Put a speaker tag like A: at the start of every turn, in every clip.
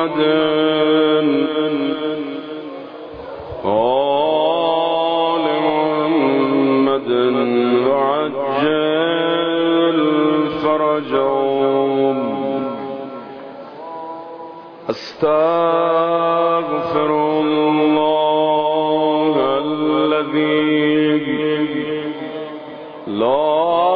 A: محمد آل محمد وعجل فرجهم استغفر الله الذي لا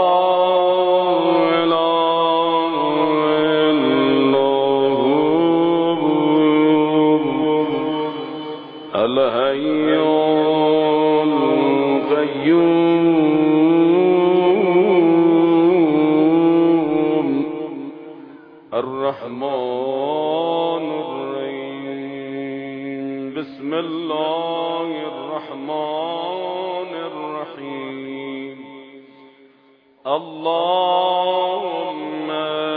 A: الحي القيوم الرحمن الرحيم بسم الله الرحمن الرحيم اللهم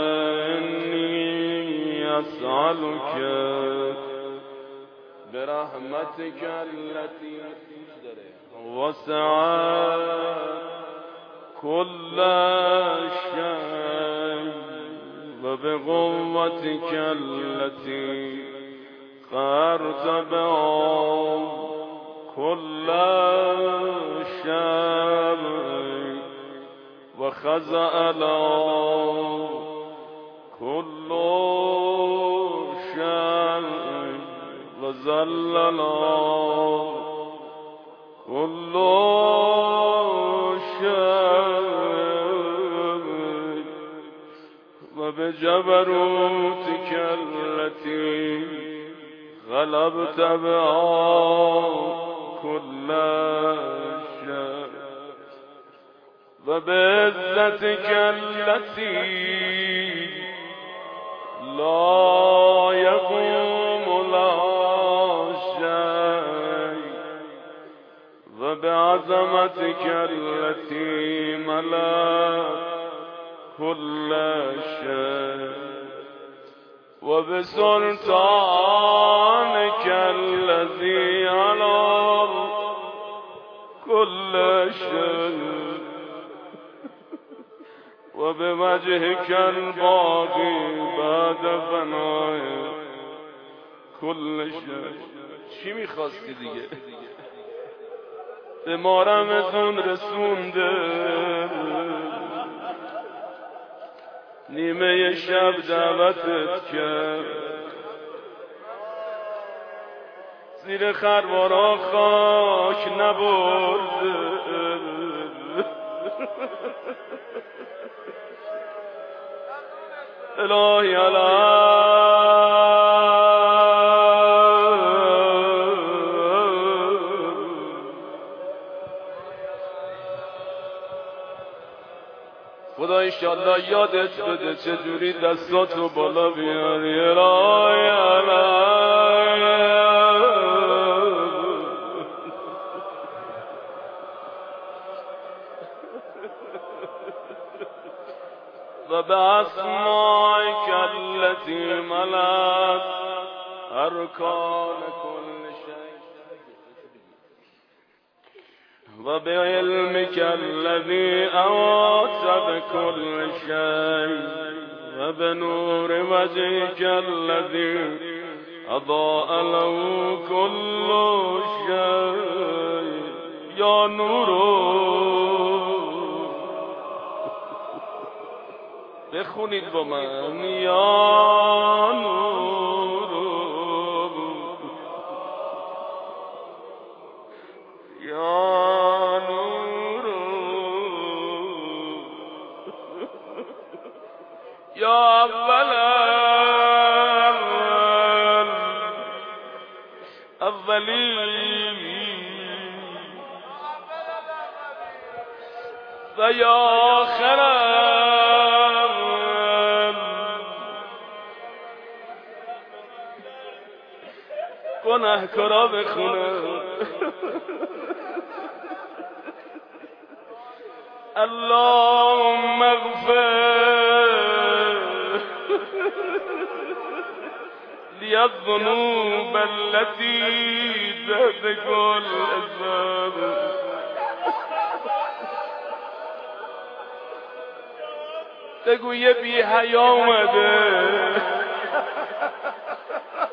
A: إني أسألك برحمتك التي وسعت كل شيء وبقوتك التي قهرت بها كل شيء وخزأ له كل شيء وزلل كل شيء وبجبروتك التي غلبت بها كل شيء وبعزتك التي لا يقوم لها شيء وبعظمتك التي ملأت كل شيء وبسلطانك الذي على كل شيء وبوجهك الباقي بعد فناء كل شيء. چی میخواستی دیگه؟ به ما رمضان رسونده، نیمه شب دعوتت کرد، زیر خروارا خاک نبرده، الهی خدا انشالله یادت بده چجوری دستاتو بالا بیاری. و به اسمائک التي ملأت ارکان كل شيء و به علمك الذي احاط بكل شيء و به نور وجهك الذي اضاء له كل شيء یا نور بخونید با من یا نور یا نور یا اولی و یا آخرم گناهکارا بخونم. اللهم اغفر لی الذنوب التي تهتك الأسباب بگو یه بی حیا اومده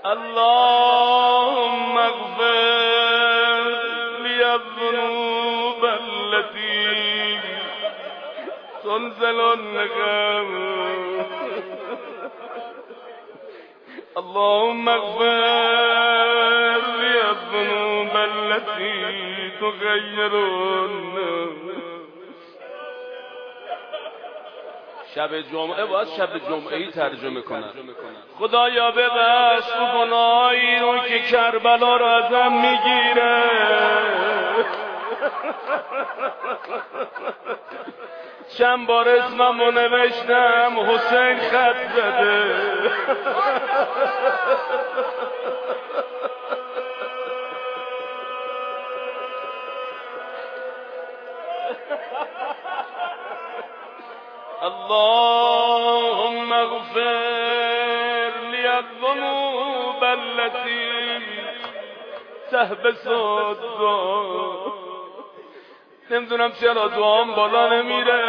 A: اللهم اغفر لي الذنوب التي تنزل النقم. اللهم اغفر لي الذنوب التي تغير شب جمعه باید شب جمعه‌ای ترجمه کنم. خدایا ببخش تو گناهی رو که کربلا رو ازم میگیره. چند بار اسممو نوشتم حسین خط زده. اللهم اغفر لي الذنوب التي تحبس الدعاء. نمیدونم چرا دعام بالا نمیره.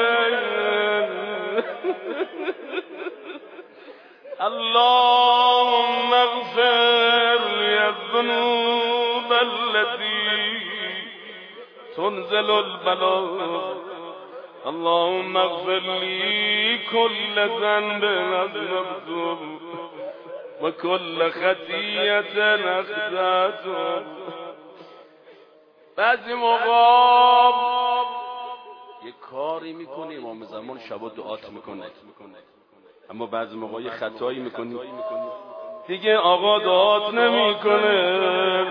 A: اللهم اغفر لي الذنوب التي تنزل البلاء. اللهم اغفر لي كل ذنب أذنبته وكل خطيئة أخطأته. بعضی موقع یه کاری میکنی امام زمان شبا دعات میکنه، اما بعضی موقع یه خطایی میکنی دیگه آقا دعات نمیکنه،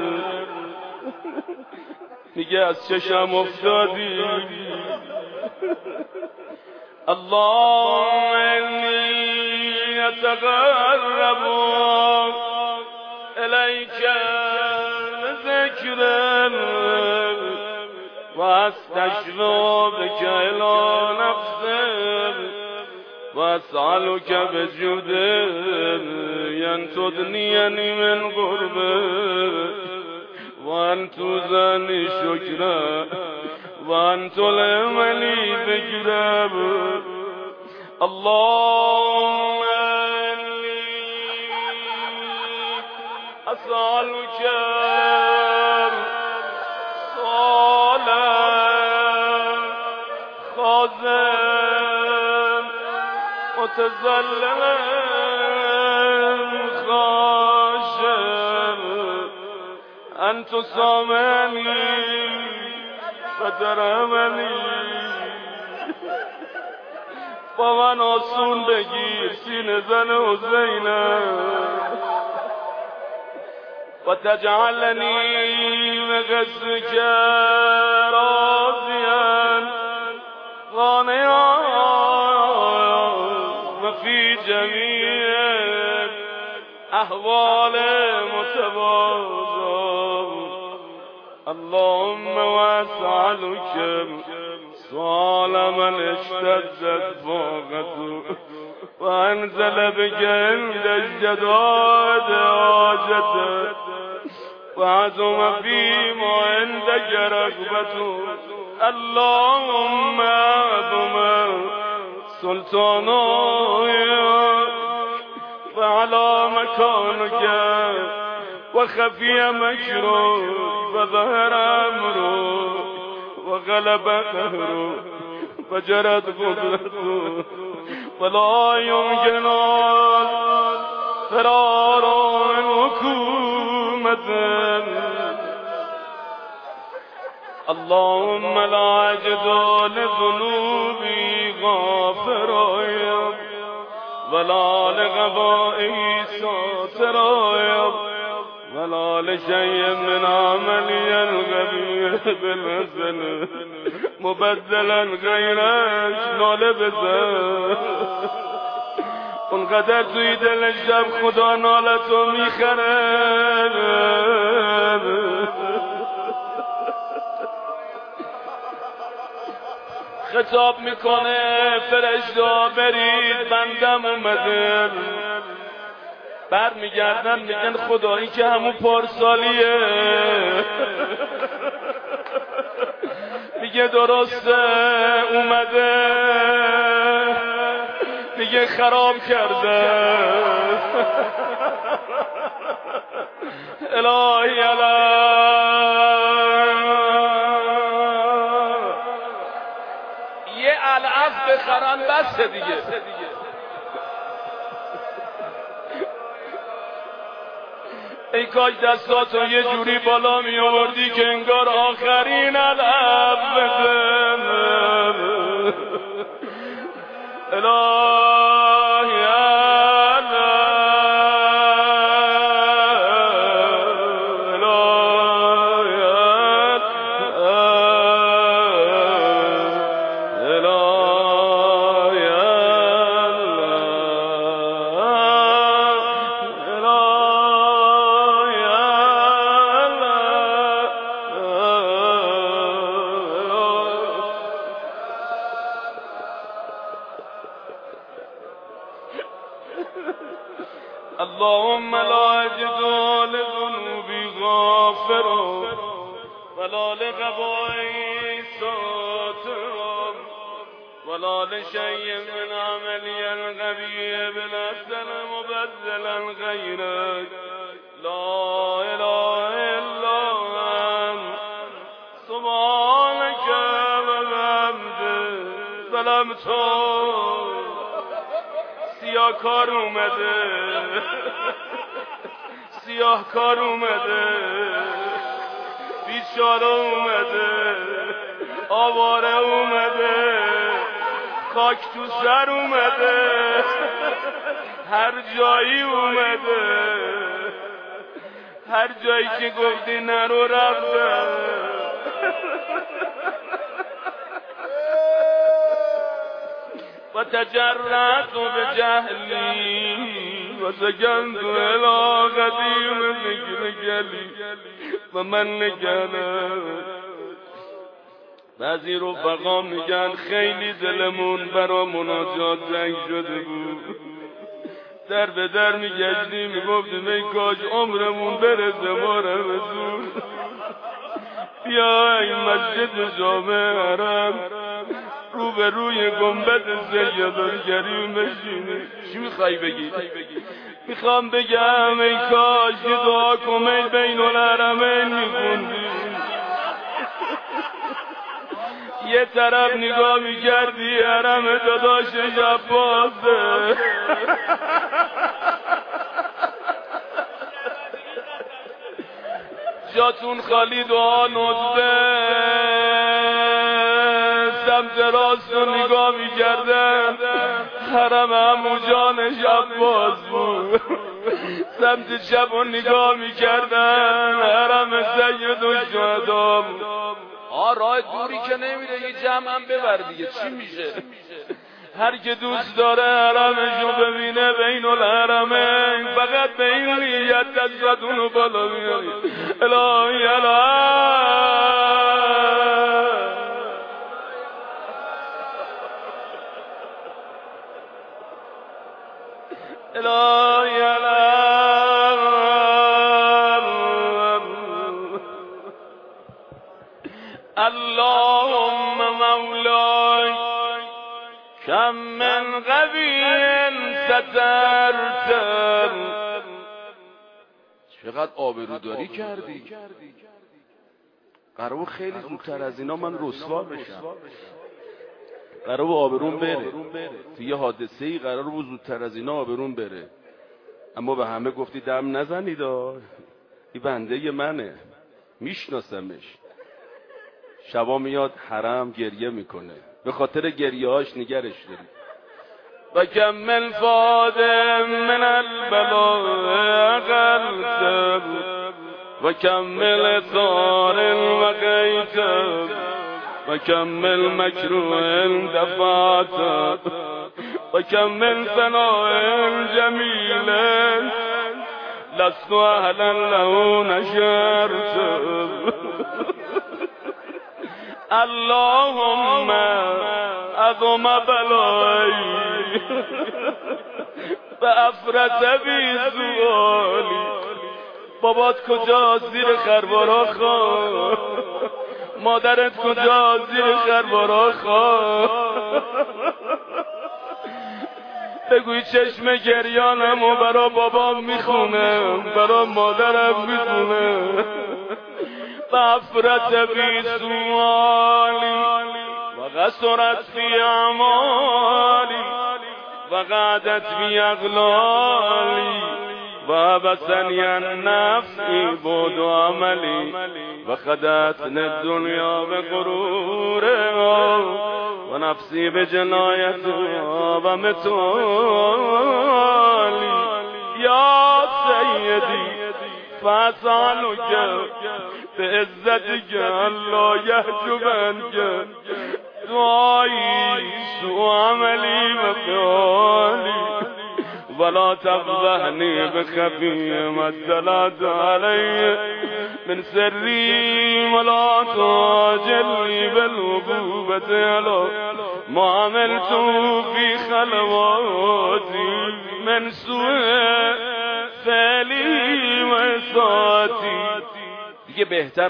A: میگه از چشم افتادی. اللهم إني أتقرب إليك بذكر وأستشفع بك إلى نفسك وأسألك بجود أن تدنيني من قربك وأن تزني شكرا وأن تلهمني بكراب. اللهم إني أسألك صالح خازن متزلم خاشم أن تسامحني فترحمنی. با من آسون بگیر سینه زن حسینم و تجعلنی بقصدك راضیا قانعا و فی جمیع احوال متواضع. اللهم واسألك سؤال من اشتدت فاقته وانزل بك عند الجداد حاجته وعزم فيما عندك رغبته. اللهم عظم سلطانك فعلى مكانك وخفي مكره فظهر أمره وغلب قهره فجرت قدرته ولا يمكن فرار من حكومة. اللهم لا أجد لذنوبي غافرا ولا لغبائي ساترا ولا لشيء من عملي الغبي بالحسن مبدلا غيرك ناله بزن. اونقدر توی دل شب خدا نالتو میخره. خطاب میکنه فرشتا برید بندم اومده. بر میگردن میگن خدا این که همون پارسالیه. میگه درسته اومده، میگه خراب کرده. الهی یه علف بخرن بسه دیگه. ای کاش دستاتو یه جوری بالا می آوردی که انگار آخرین علف بزنم. الهی اللهم لا أجد لذنوبي غافرا ولا لغبائي ساترا ولا لشيء من عملي الغبي بالأحسن مبدلا غيرك لا إله إلا أنت سبحانك وبحمدك ظلمت. سیاهکار اومده، سیاهکار اومده، بیچاره اومده، آواره اومده، خاک تو سر اومده، هر جایی اومده، هر جایی که گفتی نرو رفته. و تجرعت بجهلی و سکنت الى قدیم ذکر گلی و من نگلم. بعضی رفقا میگن خیلی دلمون برا مناجات زنگ شده بود، در به در میگشتیم میگفتیم ای کاش عمرمون برسه ما رسول. بیا این مسجد جامع حرم رو به روی گنبد سیدالکریم بشینی. چی میخوایی بگی؟ میخوام بگم ای کاش یه دعا کمیل بین الحرمین میخوندی، یه طرف نگاه میکردی حرم داداشش عباسه، جاتون خالی دعا نزده، سمت راست رو نگاه میکردن حرم عمو جانش عباس بود، سمت چپ رو نگاه میکردن حرم سیدالشهدا بود. راه دوری که نمیره یه جمع هم ببر دیگه، چی میشه؟ هر که دوست داره حرمشو ببینه بین الحرمین، فقط به این نیت دستاتونو بالا میاری. الهی اللهم مولاي كم من قوی سترت. چقدر آبروداری کردی، قرار خیلی زودتر از اینا من رسوا بشم، قرار آبرون بره تو یه حادثه ای، قرار زودتر از اینا آبرون بره، اما به همه گفتی دم نزنید، این بنده منه، میشناسمش. شبا میاد حرم گریه میکنه، به خاطر گریه هاش نگرش داری. و کمل فاده من البلاء قلت و کمل ثار و غیت و کمل مکروه دفعت و کمل ثناء جمیل لست اهلا له نشرت. اللهم عظم بلایی و افرط بی سؤالی. بابات کجا؟ زیر خروارا خواه. مادرت کجا؟ زیر خروارا خواه. بگوی چشم گریانمو برا بابام میخونم، برا مادرم میخونم. مغفرت بی سوالی و قصرت فی اعمالی و قعدت بی اغلالی و بسنی النفسی بود عملی و خدتن الدنیا به غرورها و نفسی به جنایت و متالی. یا سیدی فاسألک بعزتک الا یحجبنک دعایی سوء عملی و فعالی ولا تفضحنی بخفی ما اطلعت علی من سری ولا تعجلنی بالعقوبة علی ما عملت فی خلواتی من سوء فعلی و اساتی. دیگه بهتر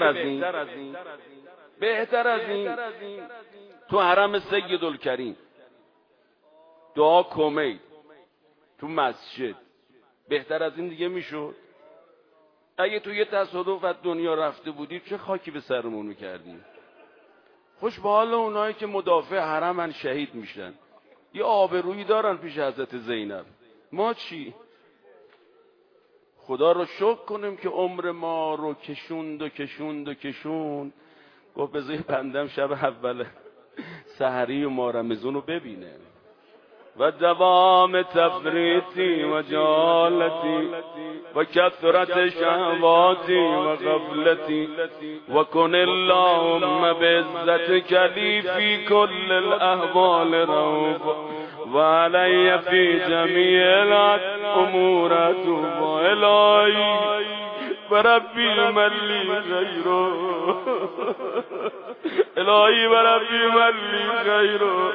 A: از این تو حرم سیدالکریم دعا کمید تو مسجد، بهتر از این دیگه میشد؟ اگه تو یه تصادف از دنیا رفته بودی چه خاکی به سرمون میکردیم؟ خوش به حال اونایی که مدافع حرمن شهید میشن، یه آبرویی دارن پیش حضرت زینب. ما چی؟ خدا رو شکر کنیم که عمر ما رو کشوند. گفت بذاری بندم شب اول سحری و ما رمضان رو ببینه و دوام تفریطی و جالتی و کثرت شهواتی و غفلتی و کن اللهم بعزتک لی فی کل الاحوال رؤوف و علی فی جمیع الامور توب الهی بربی ملی غیره الهی بربی ملی غیره.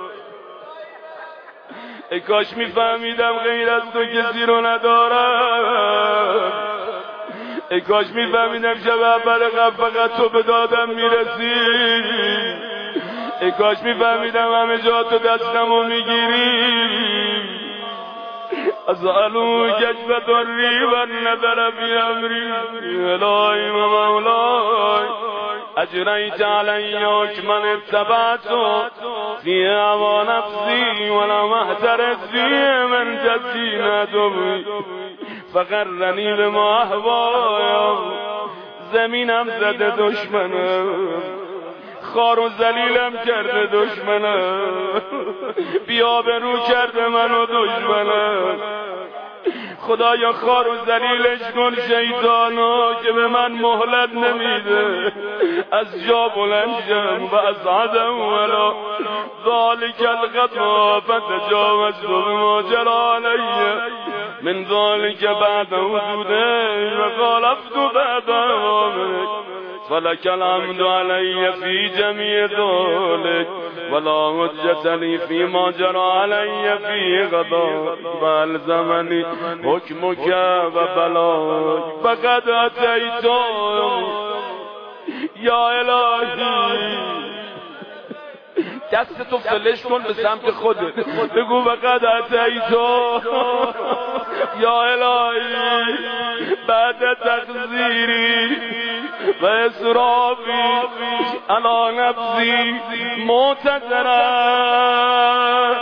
A: ای کاش میفهمیدم غیر از تو کسی رو ندارم. ای کاش میفهمیدم شب اول فقط تو به دادم میرسی. ای کاش میفهمیدم همه جا تو دستمو میگیری. اسألو کشف دری و نظر فی امری الهی و مولای اجریت علی حکما اتبعتو فی هوا نفسی ولم احترز فی من جدی ندوی فقرنی به ما احوایا. زمینم زده دشمنم، خار و ذلیلم کرده دشمنم، بی‌آبرو کرده منو دشمنم. خدایا خار و ذلیلش کن شیطانو که به من مهلت نمیده از جا بلند شم و از عدم ولا ذالک الخطا فتجاوزت بما جرى علی من ذالک بعد حدوده و خالفت بعد اوامرک فلک الحمد علی فی جمیع ذلک ولا حجت لی فی ما جرى علی فی غدا و الزمنی حکمک و بلاک فقد اتیتو یا الهی. دستتو فلش کن به سمت خودت، بگو فقد اتیتو یا الهی بعد تقصیری و اسرافی علی نفسی معتذرا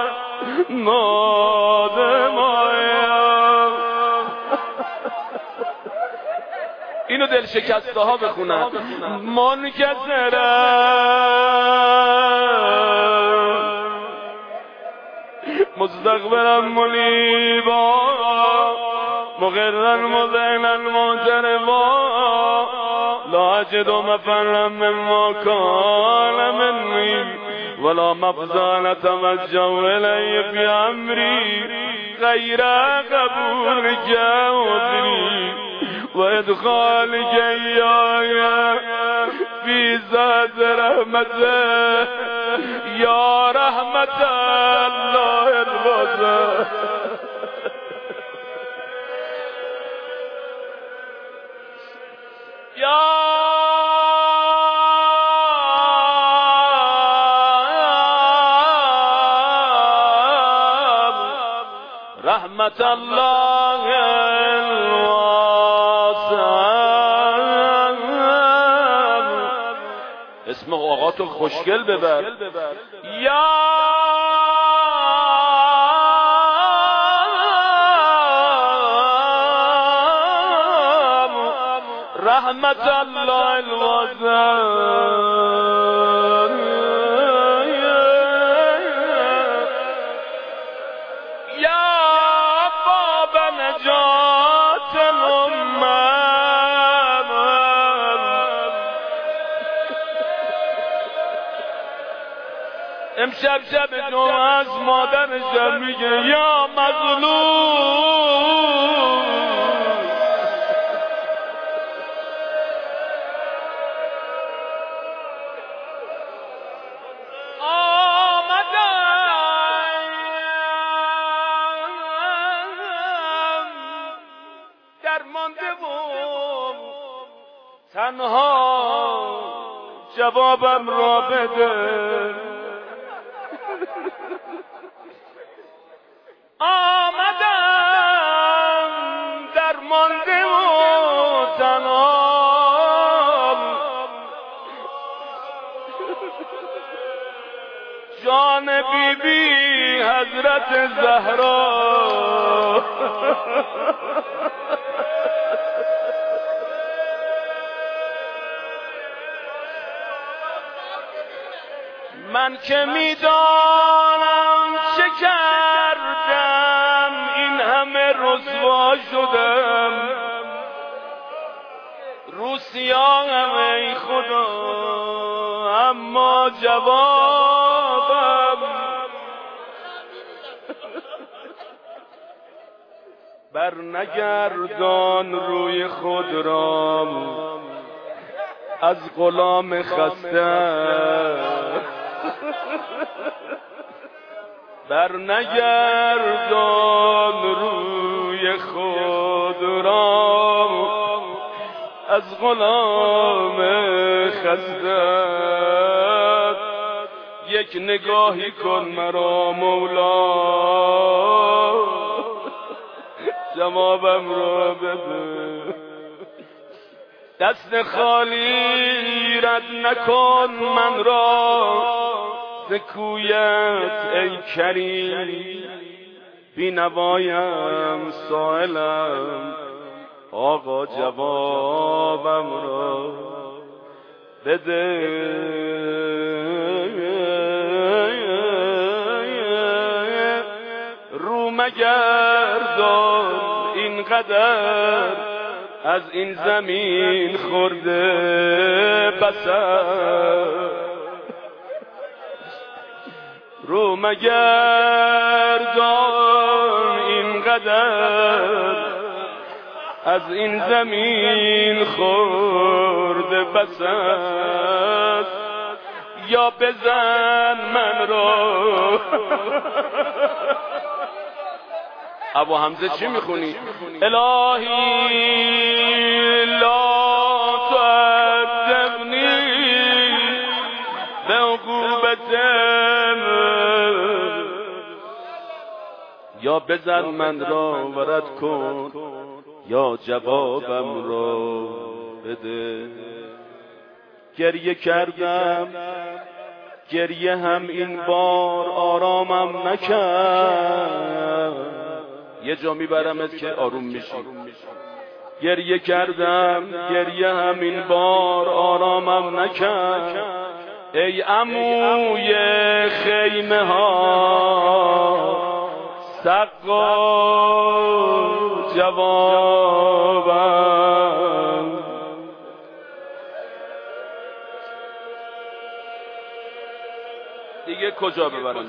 A: نادمایا. اینو دل شکسته ها بخونن. منکسرا مستقبلا منیبا مغرا مذعنا معترضا لا اجد مفرا مما كان مني ولا مفزا نتوجه الی فی امری غیر قبولک عذری و ادخالک ایای فی ذات رحمته یا رحمت الله الواسع. رحمت الله الواسع. اسم آقا تو خوشگل ببر. یا رحمت الله الواسع. امشب شب دو از مادرش میگه یا مظلوم، آمدم درمانده و تنها جوابم را بده. آمدم درمانده و تنها، جان بی بی حضرت زهرا. من که میدانم چه کردم این همه رسوا شدم، رو سیاهم ای خدا اما جوابم بر نگردان روی خود را از غلام خسته، بر نگردان روی خود را از غلام خسته. یک نگاهی کن مرا مولا جوابم را بده. دست خالی رد نکن من را ز کویت ای کریم، بی نوایم سائلم آقا جوابم را بده. رو مگردان اینقدر از این زمین خورده بسر، رو مگردان اینقدر از این زمین خورده بسر، یا بزن من را. ابو حمزه چی میخونی؟ الهی لا تعذبنی به عقوبتم، یا بزن من را ورد کن یا جوابم را بده. گریه کردم گریه هم این بار آرامم نکرد، یه جا میبرمت که آروم میشی. گریه کردم گریه هم این بار آرامم نکرد، ای عموی خیمه ها سقا جوابم. دیگه کجا ببرم؟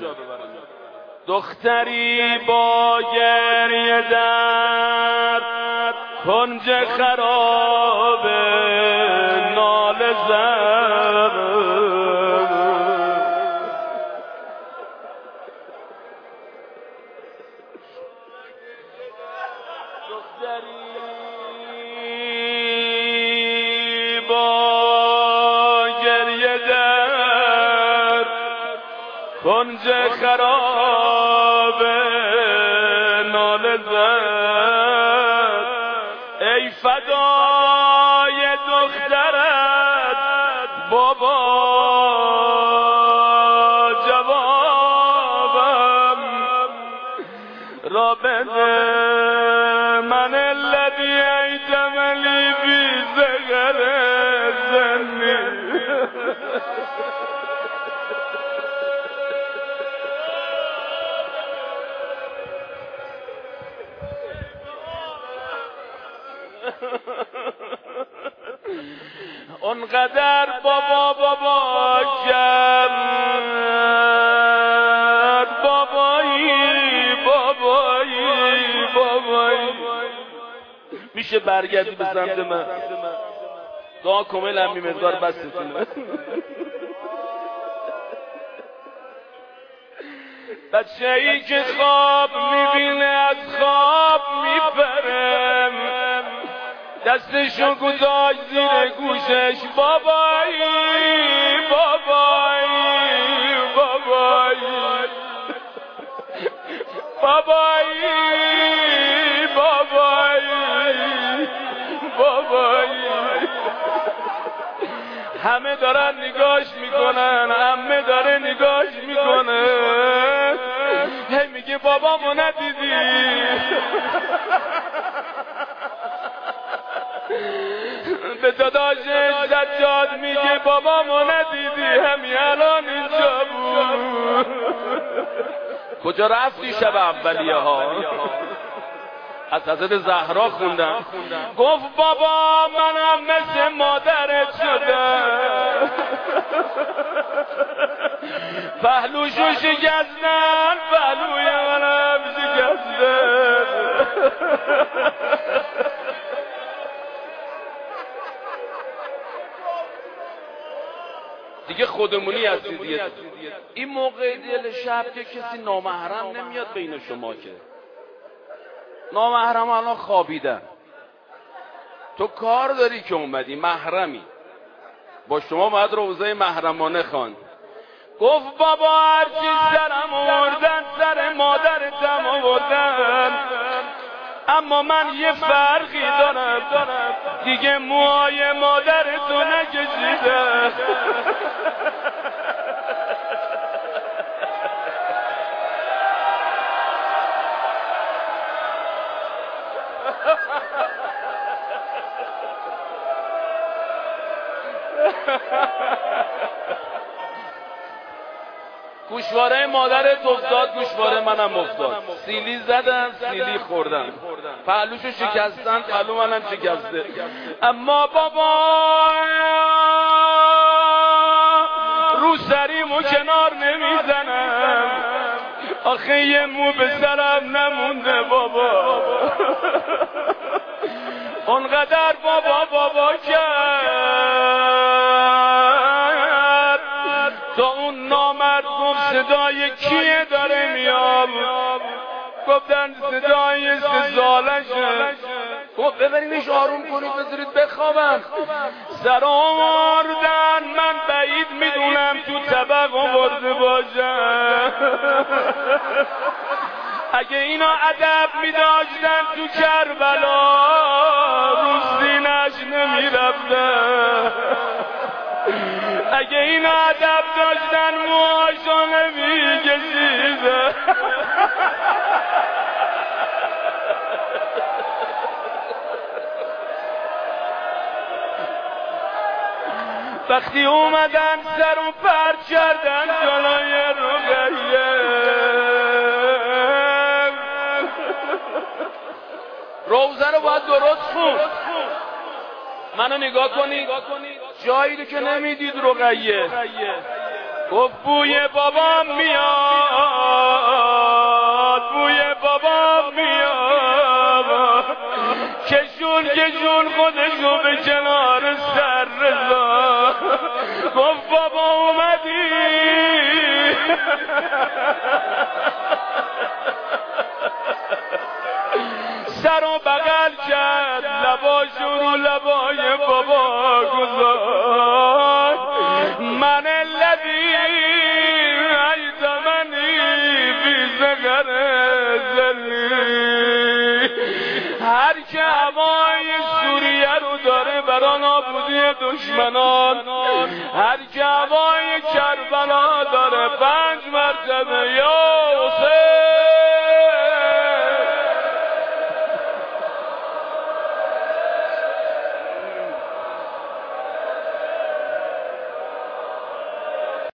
A: دختری با گریه در کنج خراب ناله زد، دختری با گریه در کنج خراب ناله زد ای فدای دخترت بابا جوابم را بده من الذی ایتملی بی زغر زنی اونقدر بابا کرد بابایی میشه برگردی به سمت من دعا کامل هم مقدار بستتونه بچه ای که خواب میبینه از خواب میپرم دستشو گذاشت زیر گوشش بابایی همه دارن نگاش میکنن عمه داره نگاش میکنه هی میگه بابامو ندیدی به داداشش سجاد میگه بابامو ندیدی همین الان اینجا بود کجا رفتی شب اولیه ها از حضرت زهرا خوندم گفت بابا منم مثل مادرت شدم پهلوشو شکستن پهلوی منم شکستن دیگه خودمونی هستید دیگه این موقع دل شب که کسی نامحرم نمیاد بین شما که نامحرم الان خوابیدن تو کار داری که اومدی محرمی با شما باید روزه محرمانه خواند گفت بابا هرچی سرم آوردن سر مادرتم آوردن اما من یه فرقی دارم دیگه موهای مادرتو نکشیدم گوشواره مادرت افتاد گوشواره منم افتاد سیلی زدن سیلی خوردن پهلوشو شکستن پهلو منم شکسته اما بابا رو سریمو کنار نمیزنم آخه یه مو به سرم نمونده بابا اونقدر بابا کرد تا اون نامرد گفت صدای کیه داره میاد گفتن صدای سالشه گفت ببرینش آروم کنید بذارید بخوابم سر آوردن من بعید میدونم تو طبق آورده باشم اگه اینا ادب میداشتن تو کربلا رو سینه‌اش نمیرفتن اگه اینا ادب داشتن موهاشو نمیکشیدن وقتی اومدن سر و پرد کردن جلوی رقیه روزه رو باید درست خوند منو نگاه کنید جایی رو که نمیدید رقیه گفت بوی بابام میاد کشون خودشو به کنار سر رضا گفت بابا اومدی سر و بغل کرد لباشو رو لبای بابا گذاشت من الذی ایتمنی بی زغر زلی هر که هوای سوریه رو داره برای نابودی دشمنان، هر که هوای کربلا داره 5 مرتبه یا